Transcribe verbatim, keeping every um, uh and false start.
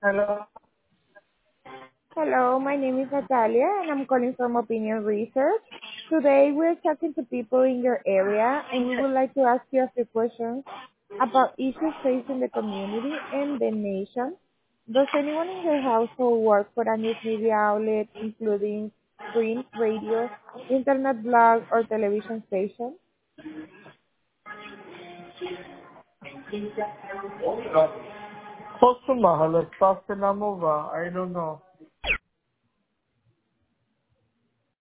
Hello. Hello, my name is Natalia and I'm calling from Opinion Research. Today we're talking to people in your area and we would like to ask you a few questions about issues facing the community and the nation. Does anyone in your household work for a news media outlet including print, radio, internet blog, or television station? Posso Mahala, Stafinamova, I don't know.